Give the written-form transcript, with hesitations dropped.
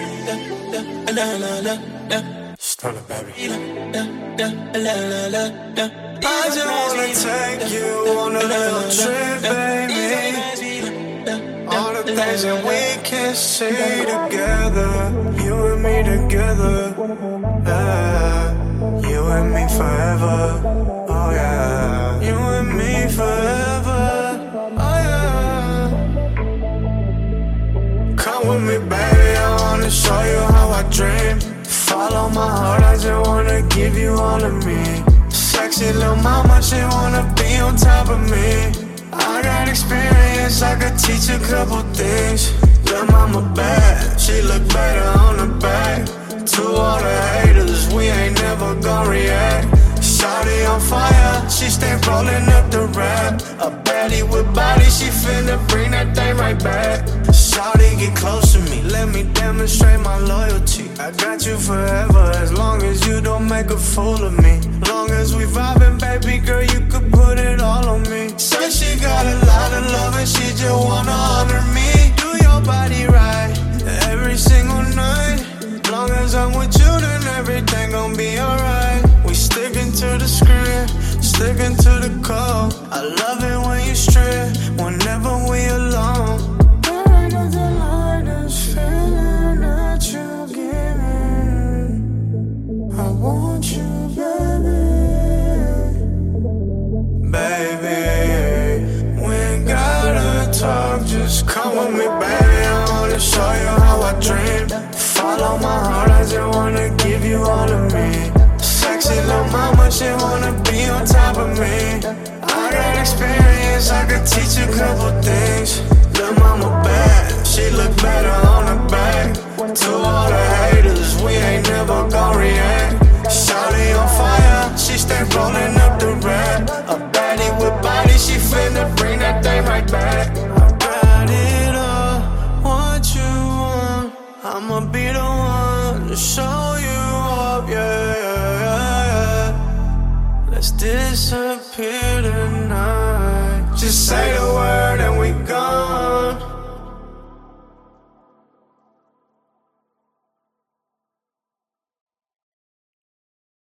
Stunner, baby. I just wanna take you on a little trip, baby. All the things that we can see together, you and me together, yeah. You and me forever, oh yeah. You and me forever, oh yeah. Come with me, baby, I wanna show you how I dream. Follow my heart, I just wanna give you all of me. Sexy little mama, she wanna be on top of me. I got experience, I could teach a couple things. Lil' mama bad, she look better on the back. To all the haters, we ain't never gon' react. Shawty on fire, she stay rollin' up the rap. A baddie with body, she finna bring that thing right back. Shawty get close to me, let me demonstrate my loyalty. I got you forever, as long as you don't make a fool of me. Long as we vibin', baby girl, you could put it all on me. Say she got a lot of love and she just wanna honor me. Do your body right, every single night. Long as I'm with you, then everything gon' be alright. We stickin' to the script, stickin' to the code. I love it when you strip, whenever we alone. There ain't nothing like this feeling that you give me. I want you, baby. Baby, we ain't gotta talk, just come with me, baby. I wanna show you how I dream. Follow my heart, I just wanna give you all of me. Sexy little mama, she wanna be on top of me. I got experience, I could teach a couple things. Little mama bad, she look better on the back. To all the haters, we ain't never gon' react. Shawty on fire, she stay rollin' up the rap. A baddie with body, she finna bring that thing right back. I got it all, what you want, I'ma be the one to show you up, yeah. Let's disappear tonight. Just say